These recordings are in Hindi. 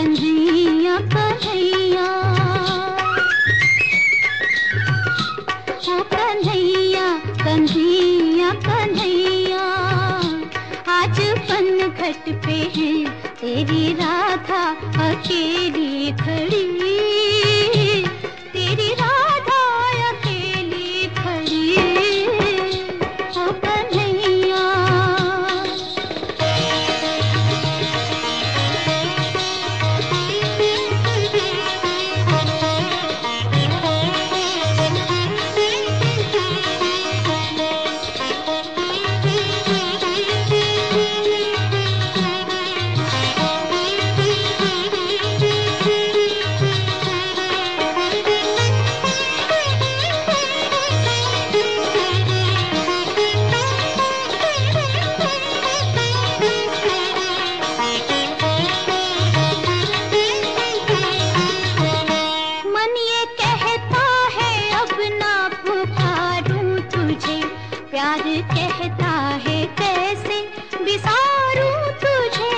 कन्हैया कन्हैया, ओ कन्हैया कन्हैया कन्हैया, आज पनघट पे है तेरी राधा अकेली खड़ी, तेरी राधा अकेली खड़ी, ओ कन्हैया। प्यार कहता है कैसे बिसारूं तुझे,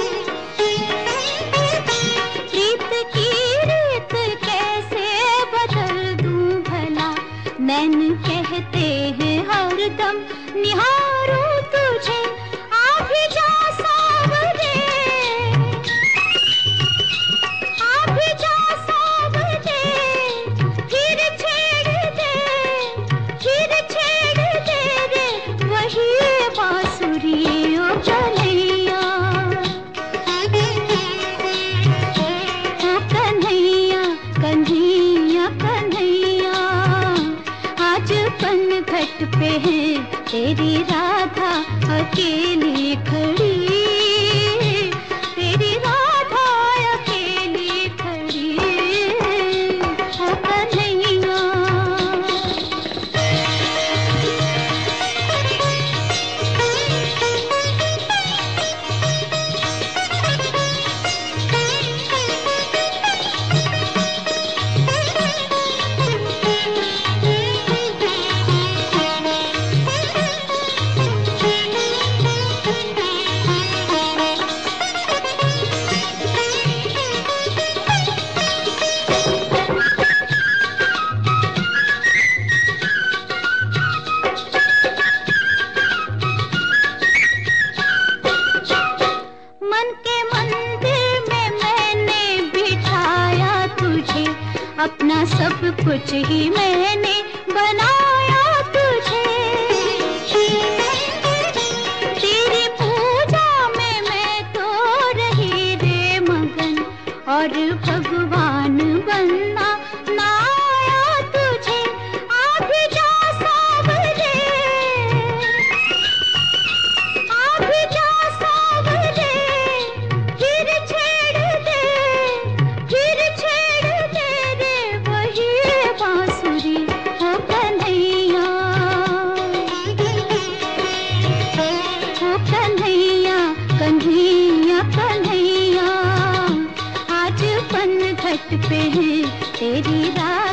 प्रीत की रीत कैसे बदल दूं भला, नैन कहते हैं हरदम निहारूं तुझे, आ भी जा सावरे, आ भी जा सावरे, फिर छेड़ दे, फिर छेड़ दे रे वही बांसुरी ओ कन्हैया, ओ कन्हैया कन्हैया कन्हैया, आज पनघट पे है तेरी राधा अकेली खड़ी, तेरी राधा अकेली खड़ी, ओ कन्हैया। अपना सब कुछ ही मैंने बनाया तुझे, तेरी पूजा में मैं तो रही रे मगन, और भगवान बनना ना आया तुझे, आ भी जा सावरे, आ भी जा सावरे, फिर छेड़ दे, फिर छेड़ दे रे वही बांसुरी ओ कन्हैया, ओ कन्हैया कन्हैया कन्हैया, आज पनघट पे है तेरी रात